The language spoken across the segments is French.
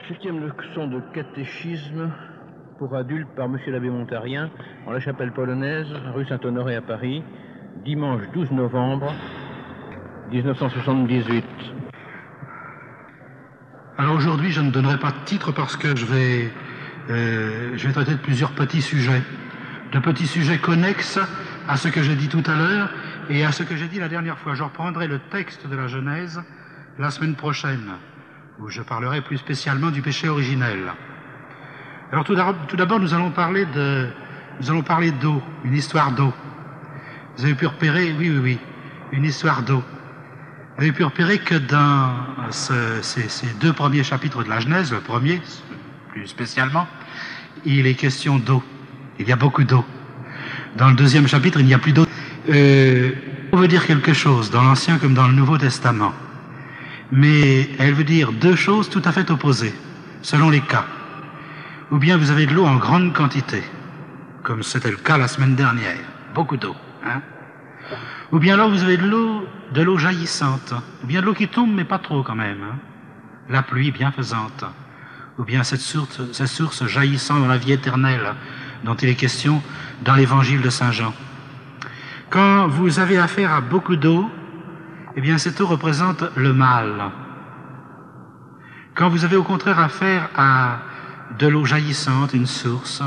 Septième leçon de catéchisme pour adultes par M. l'abbé Montarien, en la chapelle polonaise, rue Saint-Honoré à Paris, dimanche 12 novembre 1978. Alors aujourd'hui, je ne donnerai pas de titre parce que je vais traiter de plusieurs petits sujets. De petits sujets connexes à ce que j'ai dit tout à l'heure et à ce que j'ai dit la dernière fois. Je reprendrai le texte de la Genèse la semaine prochaine, où je parlerai plus spécialement du péché originel. Alors tout d'abord, nous allons parler d'eau, une histoire d'eau. Vous avez pu repérer, oui, une histoire d'eau. Vous avez pu repérer que dans ces deux premiers chapitres de la Genèse, le premier, plus spécialement, il est question d'eau. Il y a beaucoup d'eau. Dans le deuxième chapitre, il n'y a plus d'eau. On veut dire quelque chose, dans l'Ancien comme dans le Nouveau Testament. Mais elle veut dire deux choses tout à fait opposées, selon les cas. Ou bien vous avez de l'eau en grande quantité, comme c'était le cas la semaine dernière, beaucoup d'eau. Ou bien alors vous avez de l'eau jaillissante, ou bien de l'eau qui tombe, mais pas trop quand même. La pluie bienfaisante. Ou bien cette source jaillissant dans la vie éternelle, dont il est question dans l'évangile de Saint Jean. Quand vous avez affaire à beaucoup d'eau, eh bien cette eau représente le mal. Quand vous avez au contraire affaire à de l'eau jaillissante, une source,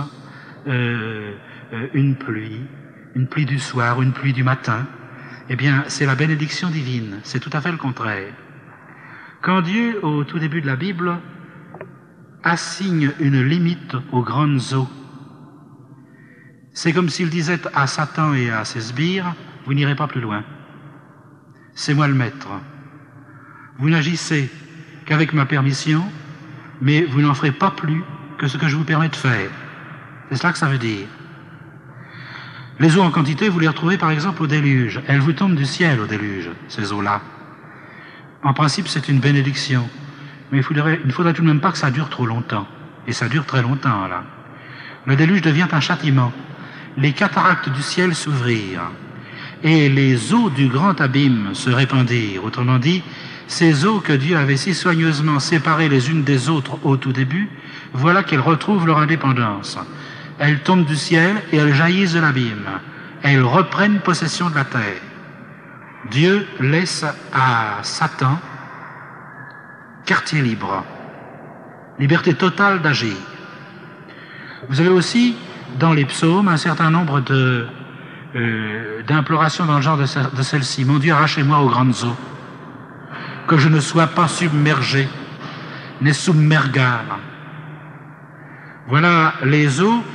une pluie du soir, une pluie du matin, eh bien c'est la bénédiction divine, c'est tout à fait le contraire. Quand Dieu, au tout début de la Bible, assigne une limite aux grandes eaux, c'est comme s'il disait à Satan et à ses sbires, vous n'irez pas plus loin. C'est moi le maître. Vous n'agissez qu'avec ma permission, mais vous n'en ferez pas plus que ce que je vous permets de faire. C'est cela que ça veut dire. Les eaux en quantité, vous les retrouvez par exemple au déluge. Elles vous tombent du ciel au déluge, ces eaux-là. En principe, c'est une bénédiction. Mais il ne faudrait tout de même pas que ça dure trop longtemps. Et ça dure très longtemps, là. Le déluge devient un châtiment. Les cataractes du ciel s'ouvrirent. Et les eaux du grand abîme se répandirent. Autrement dit, ces eaux que Dieu avait si soigneusement séparées les unes des autres au tout début, voilà qu'elles retrouvent leur indépendance. Elles tombent du ciel et elles jaillissent de l'abîme. Elles reprennent possession de la terre. Dieu laisse à Satan quartier libre, liberté totale d'agir. Vous avez aussi, dans les psaumes, un certain nombre d'implorations dans le genre de celle-ci. Mon Dieu, arrachez-moi aux grandes eaux, que je ne sois pas submergé, ne submergare. Voilà les eaux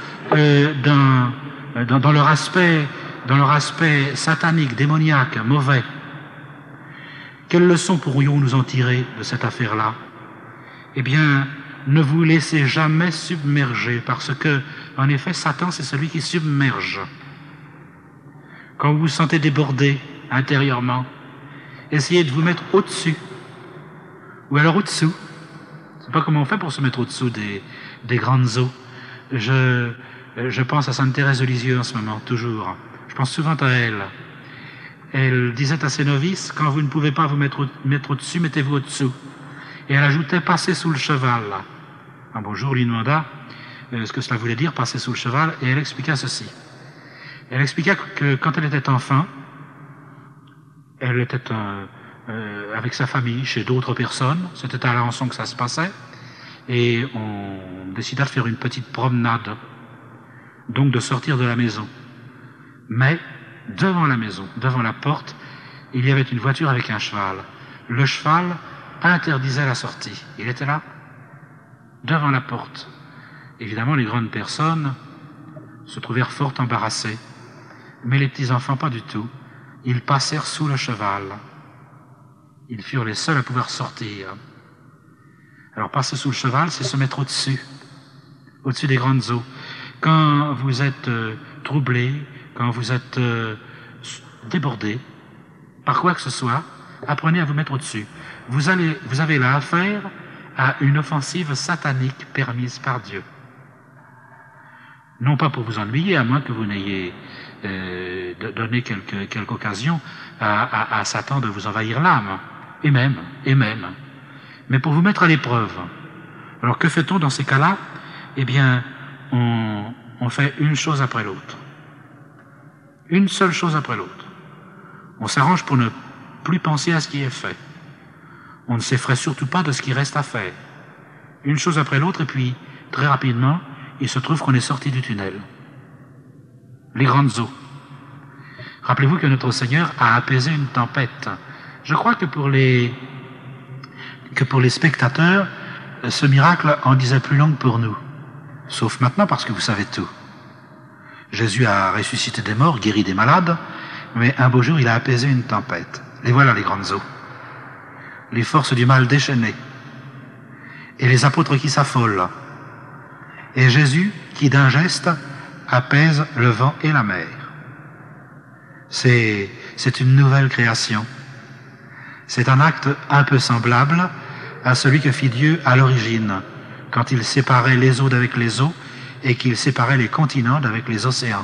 dans leur aspect satanique, démoniaque, mauvais. Quelle leçon pourrions-nous en tirer de cette affaire-là? Eh bien, ne vous laissez jamais submerger, parce que, en effet, Satan, c'est celui qui submerge. Quand vous vous sentez débordé intérieurement, essayez de vous mettre au-dessus, ou alors au-dessous. Je ne sais pas comment on fait pour se mettre au-dessous des grandes eaux. Je pense à Sainte Thérèse de Lisieux en ce moment, toujours. Je pense souvent à elle. Elle disait à ses novices, quand vous ne pouvez pas vous mettre au-dessus, mettez-vous au-dessous. Et elle ajoutait, passez sous le cheval. Un beau jour, lui demanda ce que cela voulait dire, passer sous le cheval, et elle expliqua ceci. Elle expliqua que quand elle était enfant, elle était avec sa famille, chez d'autres personnes, c'était à Alençon que ça se passait, et on décida de faire une petite promenade, donc de sortir de la maison. Mais, devant la maison, devant la porte, il y avait une voiture avec un cheval. Le cheval interdisait la sortie. Il était là, devant la porte. Évidemment, les grandes personnes se trouvèrent fort embarrassées. Mais les petits-enfants, pas du tout. Ils passèrent sous le cheval. Ils furent les seuls à pouvoir sortir. Alors, passer sous le cheval, c'est se mettre au-dessus des grandes eaux. Quand vous êtes troublé, quand vous êtes débordé, par quoi que ce soit, apprenez à vous mettre au-dessus. Vous avez là affaire à une offensive satanique permise par Dieu. Non pas pour vous ennuyer, à moins que vous n'ayez donné quelque occasion à Satan de vous envahir l'âme, et même, mais pour vous mettre à l'épreuve, Alors que fait-on dans ces cas-là? Eh bien, on fait une chose après l'autre. Une seule chose après l'autre. On s'arrange pour ne plus penser à ce qui est fait. On ne s'effraie surtout pas de ce qui reste à faire. Une chose après l'autre, et puis, très rapidement, il se trouve qu'on est sorti du tunnel. Les grandes eaux. Rappelez-vous que notre Seigneur a apaisé une tempête. Je crois que pour les spectateurs, ce miracle en disait plus long que pour nous. Sauf maintenant parce que vous savez tout. Jésus a ressuscité des morts, guéri des malades, mais un beau jour il a apaisé une tempête. Et voilà les grandes eaux. Les forces du mal déchaînées. Et les apôtres qui s'affolent. Et Jésus qui d'un geste apaise le vent et la mer. C'est une nouvelle création. C'est un acte un peu semblable à celui que fit Dieu à l'origine, quand il séparait les eaux d'avec les eaux et qu'il séparait les continents d'avec les océans.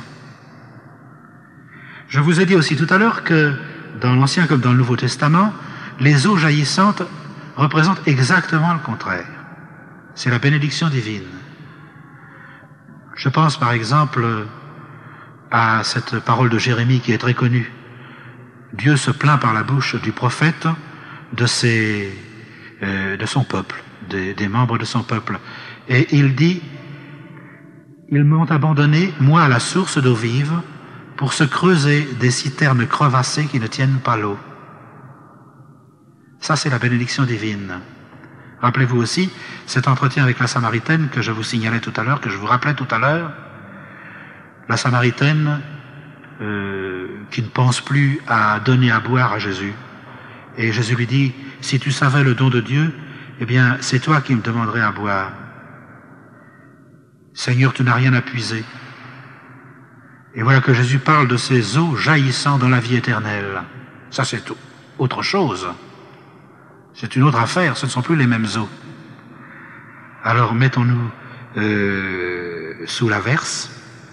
Je vous ai dit aussi tout à l'heure que dans l'Ancien comme dans le Nouveau Testament, les eaux jaillissantes représentent exactement le contraire. C'est la bénédiction divine. Je pense par exemple à cette parole de Jérémie qui est très connue. Dieu se plaint par la bouche du prophète de son peuple, des membres de son peuple. Et il dit, ils m'ont abandonné, moi, à la source d'eau vive, pour se creuser des citernes crevassées qui ne tiennent pas l'eau. Ça, c'est la bénédiction divine. Rappelez-vous aussi cet entretien avec la Samaritaine que je vous signalais tout à l'heure, que je vous rappelais tout à l'heure. La Samaritaine qui ne pense plus à donner à boire à Jésus. Et Jésus lui dit, si tu savais le don de Dieu, eh bien, c'est toi qui me demanderais à boire. Seigneur, tu n'as rien à puiser. Et voilà que Jésus parle de ces eaux jaillissant dans la vie éternelle. Ça, c'est autre chose. C'est une autre affaire, ce ne sont plus les mêmes eaux. Alors, mettons-nous sous la verse,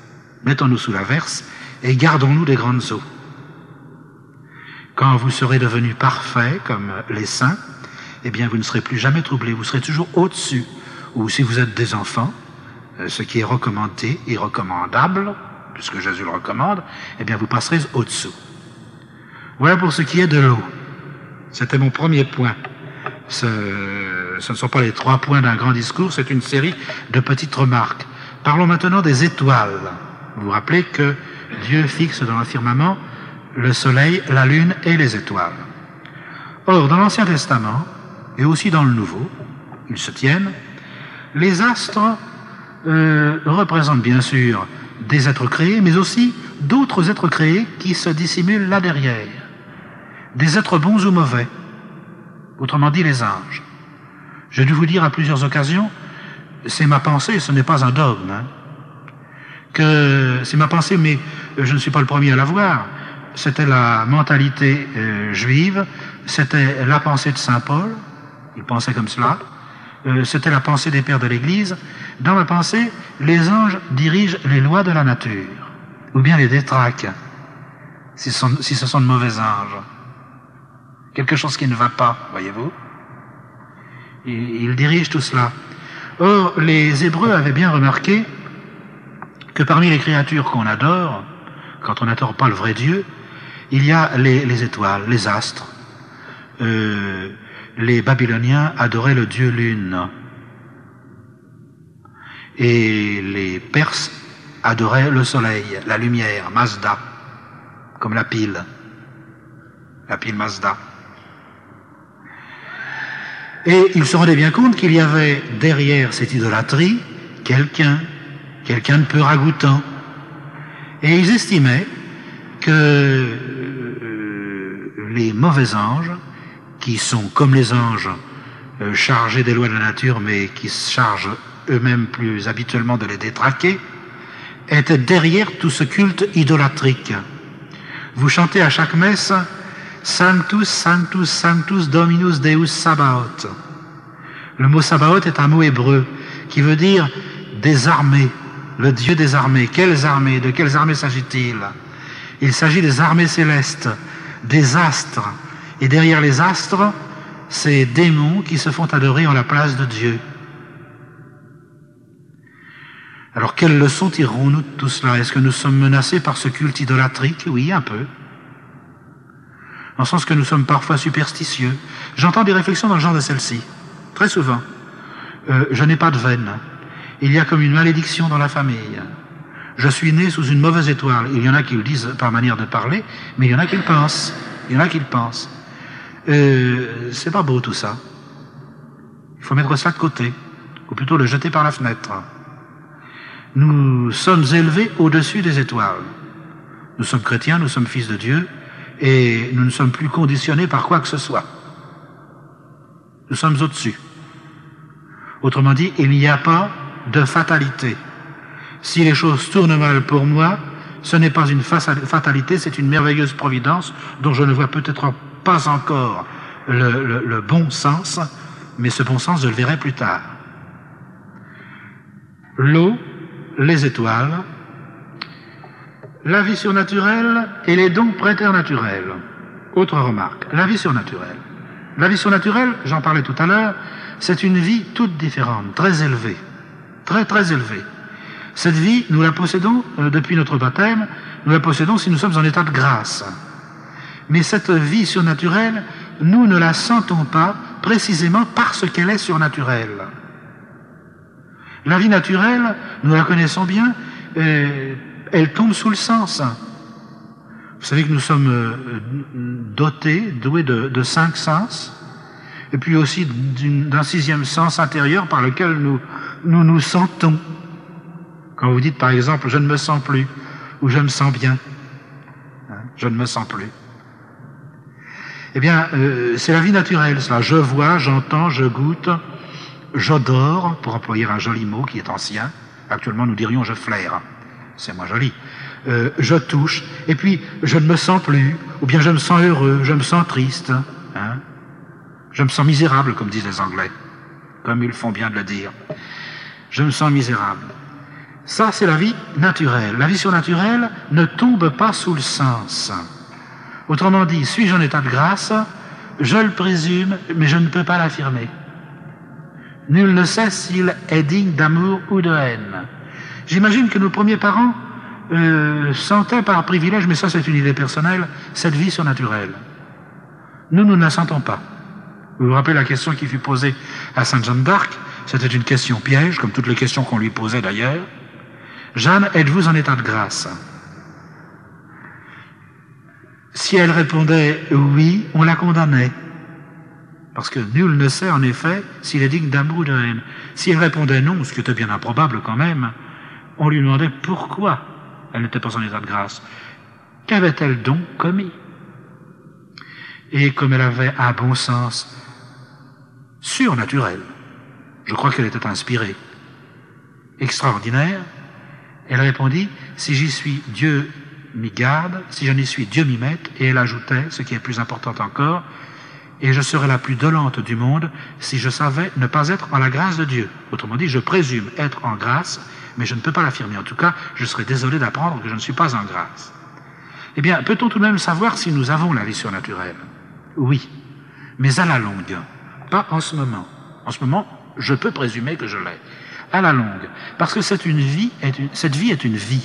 et gardons-nous des grandes eaux. Quand vous serez devenus parfaits, comme les saints, eh bien, vous ne serez plus jamais troublés, vous serez toujours au-dessus. Ou si vous êtes des enfants, ce qui est recommandé et recommandable, puisque Jésus le recommande, eh bien, vous passerez au-dessous. Voilà pour ce qui est de l'eau. C'était mon premier point. Ce ne sont pas les 3 points d'un grand discours, c'est une série de petites remarques. Parlons maintenant des étoiles. Vous vous rappelez que Dieu fixe dans le firmament le soleil, la lune et les étoiles. Or, dans l'Ancien Testament, et aussi dans le Nouveau, ils se tiennent, les astres représentent bien sûr des êtres créés, mais aussi d'autres êtres créés qui se dissimulent là derrière. Des êtres bons ou mauvais, autrement dit les anges. J'ai dû vous dire à plusieurs occasions, c'est ma pensée, ce n'est pas un dogme, hein, que c'est ma pensée, mais je ne suis pas le premier à l'avoir. C'était la mentalité juive, c'était la pensée de Saint Paul, il pensait comme cela, c'était la pensée des pères de l'Église. Dans ma pensée, les anges dirigent les lois de la nature, ou bien les détraquent, si ce sont de mauvais anges. Quelque chose qui ne va pas, voyez-vous. Ils dirigent tout cela. Or, les Hébreux avaient bien remarqué que parmi les créatures qu'on adore, quand on n'adore pas le vrai Dieu, il y a les étoiles, les astres. Les Babyloniens adoraient le dieu Lune. Et les Perses adoraient le soleil, la lumière, Mazda, comme la pile Mazda. Et ils se rendaient bien compte qu'il y avait derrière cette idolâtrie quelqu'un de peu ragoûtant. Et ils estimaient que les mauvais anges, qui sont comme les anges chargés des lois de la nature, mais qui se chargent eux-mêmes plus habituellement de les détraquer, étaient derrière tout ce culte idolâtrique. Vous chantez à chaque messe « Sanctus, Sanctus, Sanctus Dominus Deus Sabaoth ». Le mot Sabaoth est un mot hébreu qui veut dire « des armées », le Dieu des armées. Quelles armées? De quelles armées s'agit-il? Il s'agit des armées célestes, des astres. Et derrière les astres, ces démons qui se font adorer en la place de Dieu. Alors, quelles leçons tirerons-nous de tout cela? Est-ce que nous sommes menacés par ce culte idolâtrique? Oui, un peu. En sens que nous sommes parfois superstitieux. J'entends des réflexions dans le genre de celle-ci, très souvent. Je n'ai pas de veine. Il y a comme une malédiction dans la famille. Je suis né sous une mauvaise étoile. Il y en a qui le disent par manière de parler, mais il y en a qui le pensent. Il y en a qui le pensent. C'est pas beau tout ça. Il faut mettre ça de côté, ou plutôt le jeter par la fenêtre. Nous sommes élevés au-dessus des étoiles. Nous sommes chrétiens, nous sommes fils de Dieu, et nous ne sommes plus conditionnés par quoi que ce soit. Nous sommes au-dessus. Autrement dit, il n'y a pas de fatalité. Si les choses tournent mal pour moi, ce n'est pas une fatalité, c'est une merveilleuse providence dont je ne vois peut-être pas encore le bon sens, mais ce bon sens, je le verrai plus tard. L'eau, les étoiles, la vie surnaturelle et les dons préternaturels. Autre remarque, la vie surnaturelle. La vie surnaturelle, j'en parlais tout à l'heure, c'est une vie toute différente, très élevée, très très élevée. Cette vie, nous la possédons depuis notre baptême, nous la possédons si nous sommes en état de grâce. Mais cette vie surnaturelle, nous ne la sentons pas précisément parce qu'elle est surnaturelle. La vie naturelle, nous la connaissons bien, elle tombe sous le sens. Vous savez que nous sommes doués de 5 sens, et puis aussi d'un 6e sens intérieur par lequel nous sentons. Quand vous dites par exemple « je ne me sens plus » ou « je me sens bien », je ne me sens plus. Eh bien, c'est la vie naturelle, cela. Je vois, j'entends, je goûte, j'odore, pour employer un joli mot qui est ancien. Actuellement, nous dirions « je flaire ». C'est moins joli. Je touche, et puis je ne me sens plus, ou bien je me sens heureux, je me sens triste. Je me sens misérable, comme disent les Anglais, comme ils font bien de le dire. Je me sens misérable. Ça, c'est la vie naturelle. La vie surnaturelle ne tombe pas sous le sens. Autrement dit, suis-je en état de grâce? Je le présume, mais je ne peux pas l'affirmer. Nul ne sait s'il est digne d'amour ou de haine. J'imagine que nos premiers parents sentaient par privilège, mais ça c'est une idée personnelle, cette vie surnaturelle. Nous ne la sentons pas. Vous vous rappelez la question qui fut posée à Sainte Jeanne d'Arc? C'était une question piège, comme toutes les questions qu'on lui posait d'ailleurs. Jeanne, êtes-vous en état de grâce? Si elle répondait oui, on la condamnait. Parce que nul ne sait en effet s'il est digne d'amour ou de haine. Si elle répondait non, ce qui était bien improbable quand même, on lui demandait pourquoi elle n'était pas en état de grâce. Qu'avait-elle donc commis? Et comme elle avait un bon sens surnaturel, je crois qu'elle était inspirée, extraordinaire, elle répondit, si j'y suis, Dieu m'y garde, si je n'y suis, Dieu m'y mette, et elle ajoutait, ce qui est plus important encore, et je serais la plus dolente du monde si je savais ne pas être en la grâce de Dieu. Autrement dit, je présume être en grâce, mais je ne peux pas l'affirmer. En tout cas, je serais désolé d'apprendre que je ne suis pas en grâce. Eh bien, peut-on tout de même savoir si nous avons la vie surnaturelle? Oui, mais à la longue, pas en ce moment. En ce moment, je peux présumer que je l'ai. À la longue, parce que cette vie est une vie.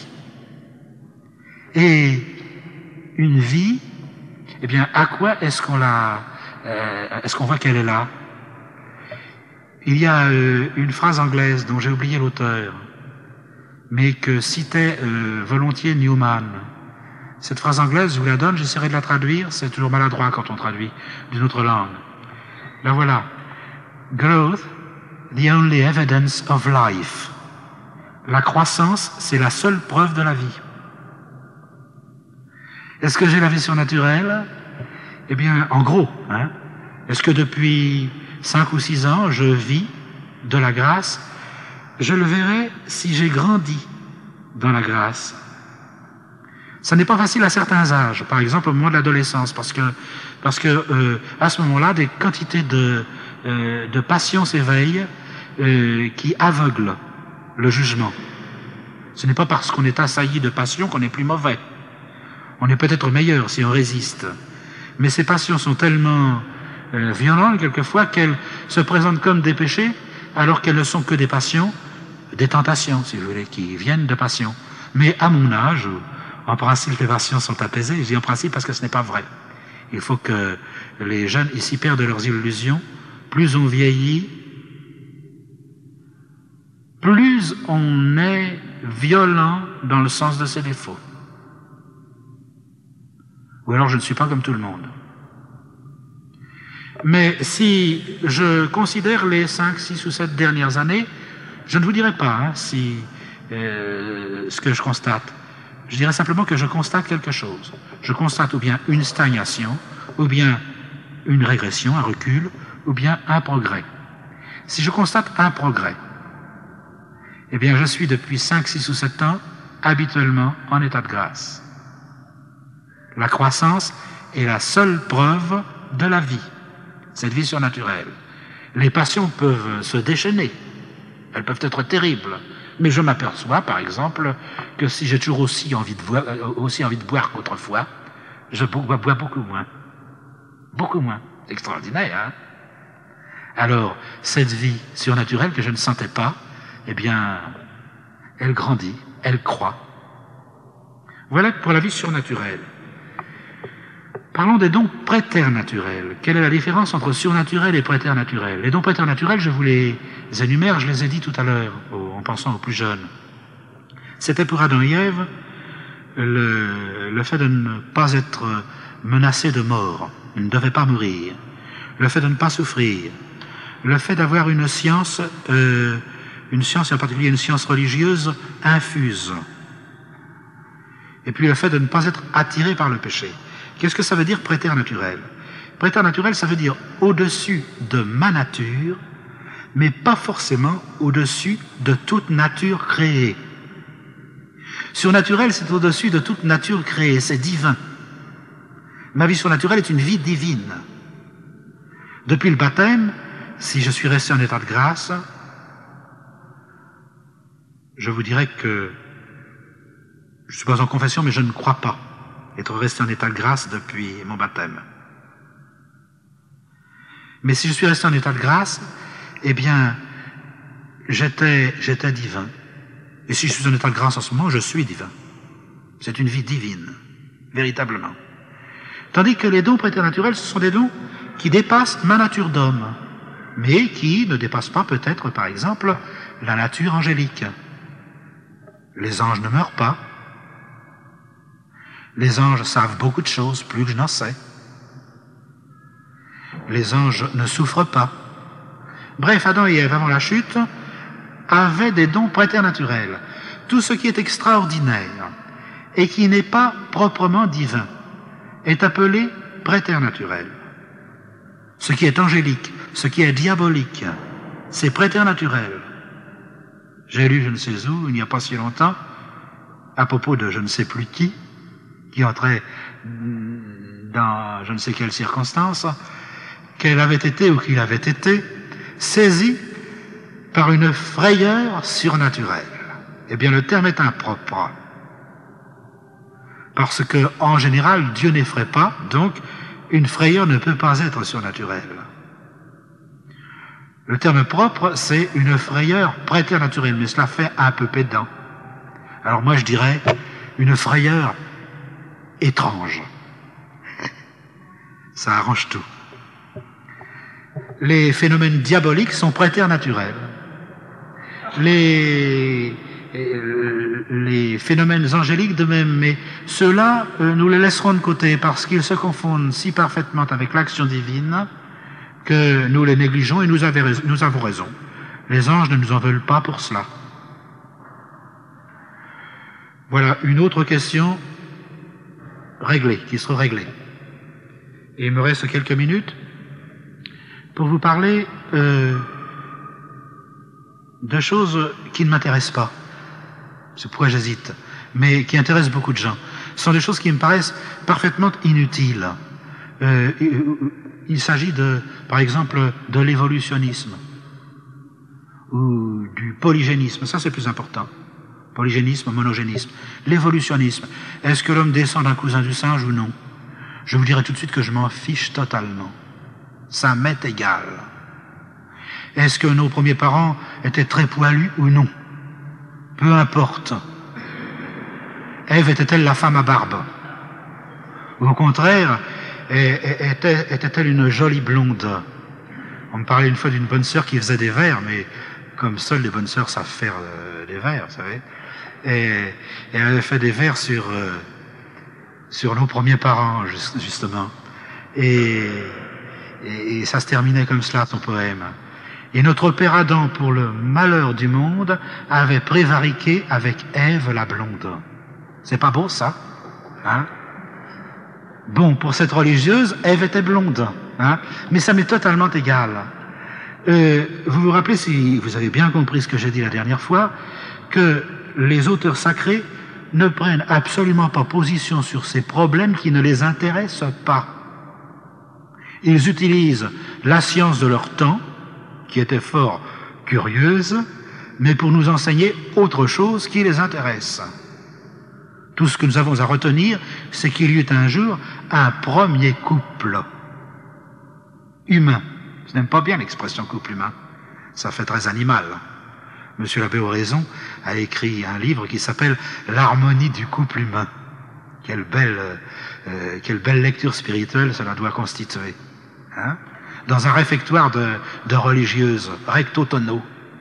Et une vie, eh bien, à quoi est-ce qu'on voit qu'elle est là? Il y a une phrase anglaise dont j'ai oublié l'auteur, mais que citait volontiers Newman. Cette phrase anglaise, je vous la donne, j'essaierai de la traduire, c'est toujours maladroit quand on traduit d'une autre langue. La voilà. Growth, the only evidence of life. La croissance, c'est la seule preuve de la vie. Est-ce que j'ai la vie surnaturelle? Eh bien, en gros, est-ce que depuis 5 ou 6 ans, je vis de la grâce? Je le verrai si j'ai grandi dans la grâce. Ça n'est pas facile à certains âges, par exemple au moment de l'adolescence, parce que à ce moment-là, des quantités de passions s'éveillent qui aveuglent le jugement. Ce n'est pas parce qu'on est assailli de passions qu'on est plus mauvais. On est peut-être meilleur si on résiste. Mais ces passions sont tellement violentes quelquefois qu'elles se présentent comme des péchés alors qu'elles ne sont que des passions des tentations, si vous voulez, qui viennent de passion. Mais à mon âge, où en principe les passions sont apaisées, je dis en principe parce que ce n'est pas vrai. Il faut que les jeunes ici perdent leurs illusions. Plus on vieillit, plus on est violent dans le sens de ses défauts. Ou alors je ne suis pas comme tout le monde. Mais si je considère les 5, 6 ou 7 dernières années, je ne vous dirai pas ce que je constate. Je dirais simplement que je constate quelque chose. Je constate ou bien une stagnation, ou bien une régression, un recul, ou bien un progrès. Si je constate un progrès, eh bien je suis depuis 5, 6 ou 7 ans habituellement en état de grâce. La croissance est la seule preuve de la vie, cette vie surnaturelle. Les passions peuvent se déchaîner, elles peuvent être terribles, mais je m'aperçois par exemple que si j'ai toujours aussi envie de boire qu'autrefois, je bois beaucoup moins. Beaucoup moins. C'est extraordinaire, hein? Alors, cette vie surnaturelle que je ne sentais pas, eh bien, elle grandit, elle croît. Voilà pour la vie surnaturelle. Parlons des dons préternaturels. Quelle est la différence entre surnaturel et préternaturel? Les dons préternaturels, je vous les énumère, je les ai dit tout à l'heure, en pensant aux plus jeunes. C'était pour Adam et Ève le fait de ne pas être menacé de mort. Ils ne devaient pas mourir. Le fait de ne pas souffrir. Le fait d'avoir une science, et en particulier une science religieuse, infuse. Et puis le fait de ne pas être attiré par le péché. Qu'est-ce que ça veut dire préternaturel? Préternaturel, ça veut dire au-dessus de ma nature, mais pas forcément au-dessus de toute nature créée. Surnaturel, c'est au-dessus de toute nature créée, c'est divin. Ma vie surnaturelle est une vie divine. Depuis le baptême, si je suis resté en état de grâce, je vous dirais que je ne suis pas en confession, mais je ne crois pas être resté en état de grâce depuis mon baptême. Mais si je suis resté en état de grâce, eh bien, j'étais divin. Et si je suis en état de grâce en ce moment, je suis divin. C'est une vie divine, véritablement. Tandis que les dons préternaturels, ce sont des dons qui dépassent ma nature d'homme, mais qui ne dépassent pas peut-être, par exemple, la nature angélique. Les anges ne meurent pas. Les anges savent beaucoup de choses, plus que je n'en sais. Les anges ne souffrent pas. Bref, Adam et Ève, avant la chute, avaient des dons préternaturels. Tout ce qui est extraordinaire et qui n'est pas proprement divin est appelé préternaturel. Ce qui est angélique, ce qui est diabolique, c'est préternaturel. J'ai lu je ne sais où, il n'y a pas si longtemps, à propos de je ne sais plus qui entrait dans je ne sais quelle circonstance, qu'elle avait été ou qu'il avait été saisi par une frayeur surnaturelle. Eh bien, le terme est impropre. Parce que, en général, Dieu n'effraie pas, donc une frayeur ne peut pas être surnaturelle. Le terme propre, c'est une frayeur préternaturelle, mais cela fait un peu pédant. Alors moi, je dirais une frayeur étrange. Ça arrange tout. Les phénomènes diaboliques sont préternaturels. Les phénomènes angéliques de même, mais ceux-là, nous les laisserons de côté parce qu'ils se confondent si parfaitement avec l'action divine que nous les négligeons et nous avons raison. Les anges ne nous en veulent pas pour cela. Voilà une autre question réglée, qui sera réglée. Et il me reste quelques minutes pour vous parler de choses qui ne m'intéressent pas. C'est pourquoi j'hésite, mais qui intéressent beaucoup de gens. Ce sont des choses qui me paraissent parfaitement inutiles. Il s'agit par exemple, de l'évolutionnisme ou du polygénisme. Ça, c'est plus important. Polygénisme, monogénisme. L'évolutionnisme. Est-ce que l'homme descend d'un cousin du singe ou non? Je vous dirai tout de suite que je m'en fiche totalement. Ça m'est égal. Est-ce que nos premiers parents étaient très poilus ou non? Peu importe. Ève était-elle la femme à barbe? Ou au contraire, était-elle une jolie blonde? On me parlait une fois d'une bonne sœur qui faisait des vers, mais comme seules les bonnes sœurs savent faire des vers, vous savez. Et elle avait fait des vers sur nos premiers parents, justement. Et ça se terminait comme cela, son poème. Et notre père Adam, pour le malheur du monde, avait prévariqué avec Ève la blonde. C'est pas beau, ça? Hein? Bon, pour cette religieuse, Ève était blonde. Hein? Mais ça m'est totalement égal. Vous vous rappelez, si vous avez bien compris ce que j'ai dit la dernière fois, que les auteurs sacrés ne prennent absolument pas position sur ces problèmes qui ne les intéressent pas. Ils utilisent la science de leur temps, qui était fort curieuse, mais pour nous enseigner autre chose qui les intéresse. Tout ce que nous avons à retenir, c'est qu'il y eut un jour un premier couple humain. Je n'aime pas bien l'expression couple humain, ça fait très animal. Monsieur l'abbé Oraison a écrit un livre qui s'appelle « L'harmonie du couple humain ». Quelle belle lecture spirituelle cela doit constituer. Hein? Dans un réfectoire de religieuses, recto tono.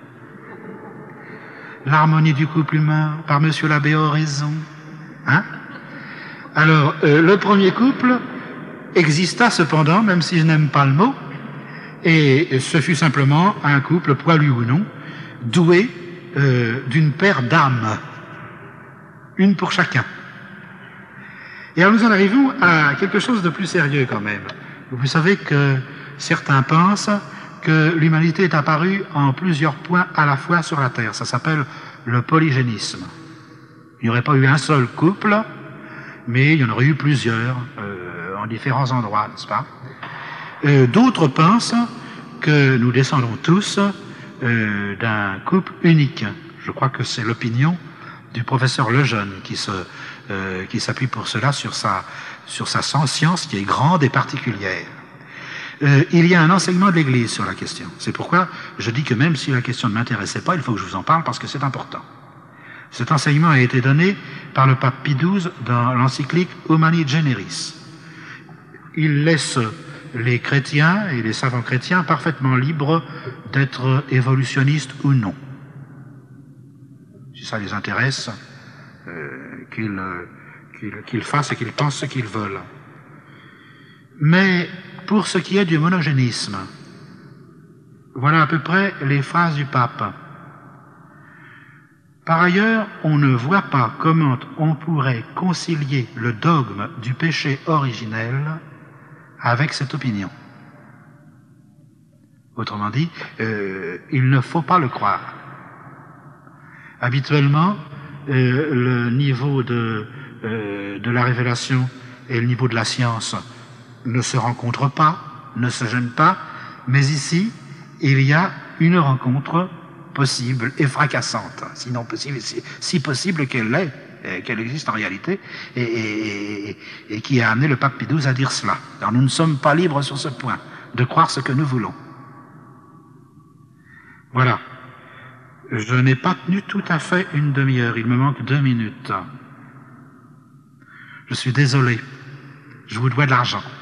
L'harmonie du couple humain par Monsieur l'abbé Oraison. Hein? Alors, le premier couple exista cependant, même si je n'aime pas le mot, et ce fut simplement un couple, poilu ou non, doué d'une paire d'âmes, une pour chacun. Et alors nous en arrivons à quelque chose de plus sérieux quand même. Vous savez que certains pensent que l'humanité est apparue en plusieurs points à la fois sur la Terre. Ça s'appelle le polygénisme. Il n'y aurait pas eu un seul couple, mais il y en aurait eu plusieurs en différents endroits, n'est-ce pas? D'autres pensent que nous descendons tous d'un couple unique. Je crois que c'est l'opinion du professeur Lejeune qui s'appuie pour cela sur sa science qui est grande et particulière. Il y a un enseignement de l'Église sur la question. C'est pourquoi je dis que même si la question ne m'intéressait pas, il faut que je vous en parle parce que c'est important. Cet enseignement a été donné par le pape Pie XII dans l'encyclique Humani Generis. Il laisse les chrétiens et les savants chrétiens parfaitement libres d'être évolutionnistes ou non. Si ça les intéresse, qu'ils fassent et qu'ils pensent ce qu'ils veulent. Mais pour ce qui est du monogénisme, voilà à peu près les phrases du pape. Par ailleurs, on ne voit pas comment on pourrait concilier le dogme du péché originel avec cette opinion. Autrement dit, il ne faut pas le croire. Habituellement, le niveau de la révélation et le niveau de la science ne se rencontrent pas, ne se gênent pas, mais ici, il y a une rencontre possible et fracassante, sinon possible, si possible qu'elle l'est, qu'elle existe en réalité, et qui a amené le pape Pie XII à dire cela. Alors nous ne sommes pas libres sur ce point, de croire ce que nous voulons. Voilà. Je n'ai pas tenu tout à fait une demi-heure, il me manque 2 minutes. Je suis désolé, je vous dois de l'argent.